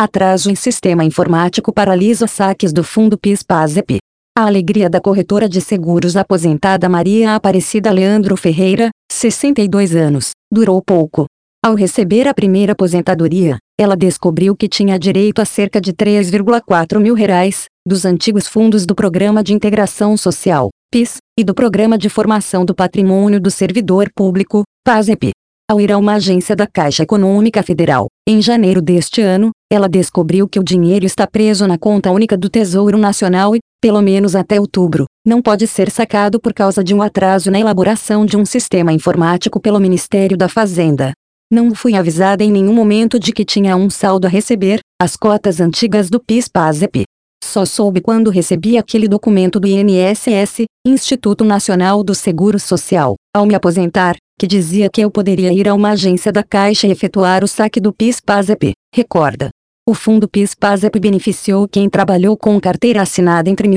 Atraso em sistema informático paralisa saques do fundo PIS/PASEP. A alegria da corretora de seguros aposentada Maria Aparecida Leandro Ferreira, 62 anos, durou pouco. Ao receber a primeira aposentadoria, ela descobriu que tinha direito a cerca de R$ 3,4 mil dos antigos fundos do Programa de Integração Social, PIS, e do Programa de Formação do Patrimônio do Servidor Público, PASEP. Ao ir a uma agência da Caixa Econômica Federal, em janeiro deste ano, ela descobriu que o dinheiro está preso na conta única do Tesouro Nacional e, pelo menos até outubro, não pode ser sacado por causa de um atraso na elaboração de um sistema informático pelo Ministério da Fazenda. Não fui avisada em nenhum momento de que tinha um saldo a receber, as cotas antigas do PIS/PASEP. Só soube quando recebi aquele documento do INSS, Instituto Nacional do Seguro Social, ao me aposentar, que dizia que eu poderia ir a uma agência da Caixa e efetuar o saque do PIS/PASEP, recorda. O fundo PIS/PASEP beneficiou quem trabalhou com carteira assinada entre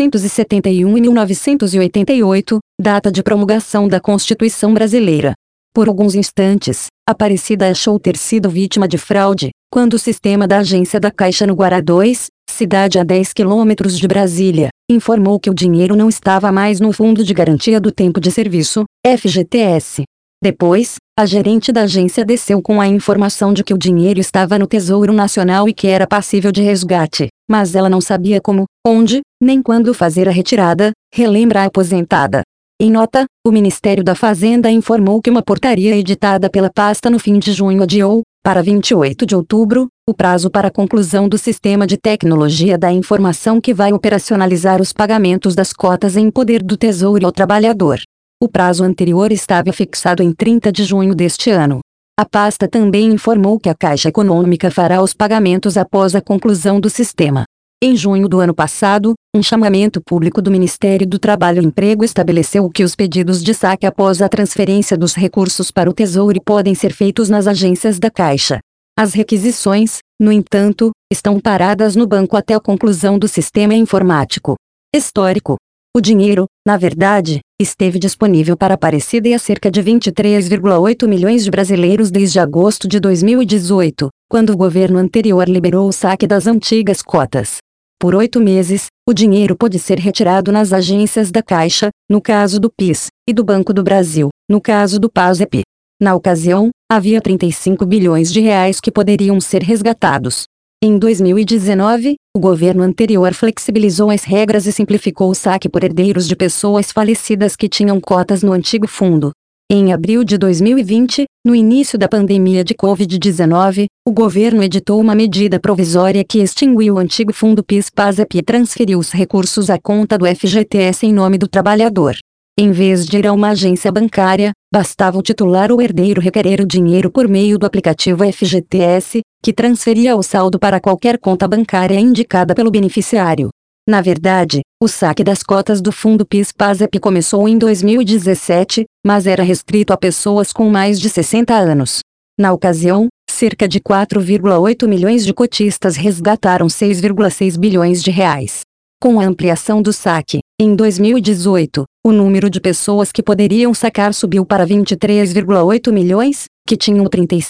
1971 e 1988, data de promulgação da Constituição Brasileira. Por alguns instantes, Aparecida achou ter sido vítima de fraude, quando o sistema da agência da Caixa no Guará 2, cidade a 10 quilômetros de Brasília, informou que o dinheiro não estava mais no Fundo de Garantia do Tempo de Serviço, FGTS. Depois, a gerente da agência desceu com a informação de que o dinheiro estava no Tesouro Nacional e que era passível de resgate, mas ela não sabia como, onde, nem quando fazer a retirada, relembra a aposentada. Em nota, o Ministério da Fazenda informou que uma portaria editada pela pasta no fim de junho adiou, para 28 de outubro, o prazo para a conclusão do Sistema de Tecnologia da Informação que vai operacionalizar os pagamentos das cotas em poder do Tesouro ao trabalhador. O prazo anterior estava fixado em 30 de junho deste ano. A pasta também informou que a Caixa Econômica fará os pagamentos após a conclusão do sistema. Em junho do ano passado, um chamamento público do Ministério do Trabalho e Emprego estabeleceu que os pedidos de saque após a transferência dos recursos para o Tesouro podem ser feitos nas agências da Caixa. As requisições, no entanto, estão paradas no banco até a conclusão do sistema informático. Histórico. O dinheiro, na verdade, esteve disponível para Aparecida e a cerca de 23,8 milhões de brasileiros desde agosto de 2018, quando o governo anterior liberou o saque das antigas cotas. Por 8 meses, o dinheiro pôde ser retirado nas agências da Caixa, no caso do PIS, e do Banco do Brasil, no caso do PASEP. Na ocasião, havia 35 bilhões de reais que poderiam ser resgatados. Em 2019, o governo anterior flexibilizou as regras e simplificou o saque por herdeiros de pessoas falecidas que tinham cotas no antigo fundo. Em abril de 2020, no início da pandemia de Covid-19, o governo editou uma medida provisória que extinguiu o antigo fundo PIS/PASEP e transferiu os recursos à conta do FGTS em nome do trabalhador. Em vez de ir a uma agência bancária, bastava o titular ou herdeiro requerer o dinheiro por meio do aplicativo FGTS, que transferia o saldo para qualquer conta bancária indicada pelo beneficiário. Na verdade, o saque das cotas do fundo PIS/PASEP começou em 2017, mas era restrito a pessoas com mais de 60 anos. Na ocasião, cerca de 4,8 milhões de cotistas resgataram 6,6 bilhões de reais. Com a ampliação do saque, em 2018, o número de pessoas que poderiam sacar subiu para 23,8 milhões, que tinham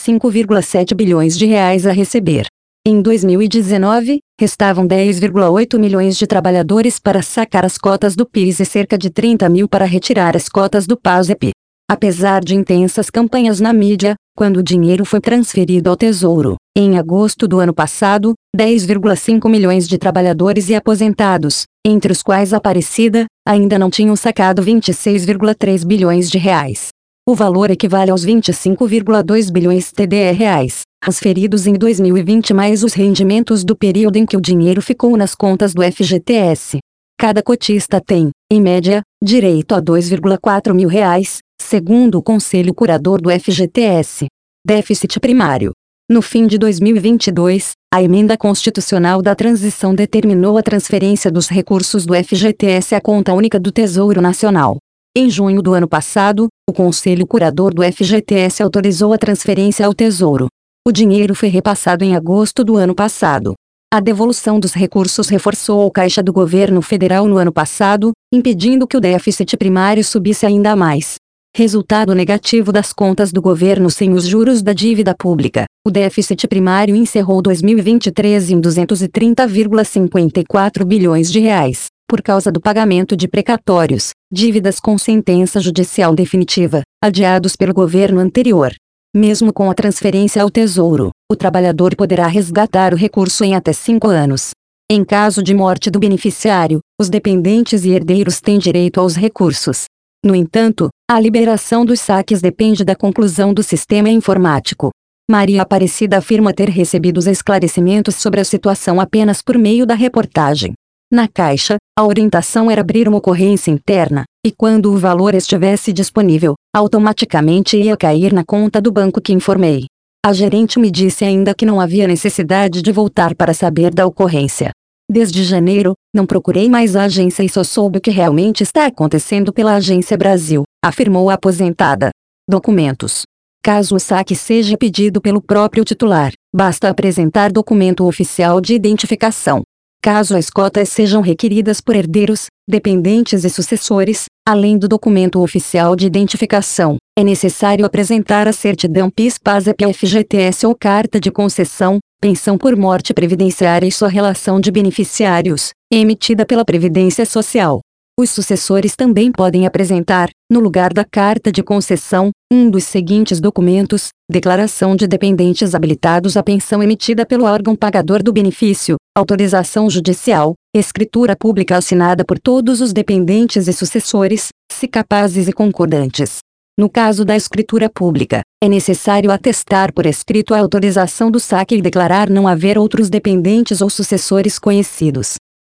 35,7 bilhões de reais a receber. Em 2019, restavam 10,8 milhões de trabalhadores para sacar as cotas do PIS e cerca de 30 mil para retirar as cotas do PASEP. Apesar de intensas campanhas na mídia, quando o dinheiro foi transferido ao Tesouro, em agosto do ano passado, 10,5 milhões de trabalhadores e aposentados, entre os quais Aparecida, ainda não tinham sacado 26,3 bilhões de reais. O valor equivale aos 25,2 bilhões TDE reais, transferidos em 2020 mais os rendimentos do período em que o dinheiro ficou nas contas do FGTS. Cada cotista tem, em média, direito a 2,4 mil reais, segundo o Conselho Curador do FGTS. Déficit primário. No fim de 2022, a Emenda Constitucional da Transição determinou a transferência dos recursos do FGTS à conta única do Tesouro Nacional. Em junho do ano passado, o Conselho Curador do FGTS autorizou a transferência ao Tesouro. O dinheiro foi repassado em agosto do ano passado. A devolução dos recursos reforçou a caixa do governo federal no ano passado, impedindo que o déficit primário subisse ainda mais. Resultado negativo das contas do governo sem os juros da dívida pública. O déficit primário encerrou 2023 em 230,54 bilhões de reais, por causa do pagamento de precatórios, dívidas com sentença judicial definitiva, adiados pelo governo anterior. Mesmo com a transferência ao Tesouro, o trabalhador poderá resgatar o recurso em até 5 anos. Em caso de morte do beneficiário, os dependentes e herdeiros têm direito aos recursos. No entanto, a liberação dos saques depende da conclusão do sistema informático. Maria Aparecida afirma ter recebido os esclarecimentos sobre a situação apenas por meio da reportagem. Na Caixa, a orientação era abrir uma ocorrência interna, e quando o valor estivesse disponível, automaticamente ia cair na conta do banco que informei. A gerente me disse ainda que não havia necessidade de voltar para saber da ocorrência. Desde janeiro, não procurei mais a agência e só soube o que realmente está acontecendo pela Agência Brasil, afirmou a aposentada. Documentos. Caso o saque seja pedido pelo próprio titular, basta apresentar documento oficial de identificação. Caso as cotas sejam requeridas por herdeiros, dependentes e sucessores, além do documento oficial de identificação, é necessário apresentar a certidão PIS/PASEP, FGTS ou carta de concessão, pensão por morte previdenciária e sua relação de beneficiários, emitida pela Previdência Social. Os sucessores também podem apresentar, no lugar da carta de concessão, um dos seguintes documentos: declaração de dependentes habilitados à pensão emitida pelo órgão pagador do benefício, autorização judicial, escritura pública assinada por todos os dependentes e sucessores, se capazes e concordantes. No caso da escritura pública, é necessário atestar por escrito a autorização do saque e declarar não haver outros dependentes ou sucessores conhecidos.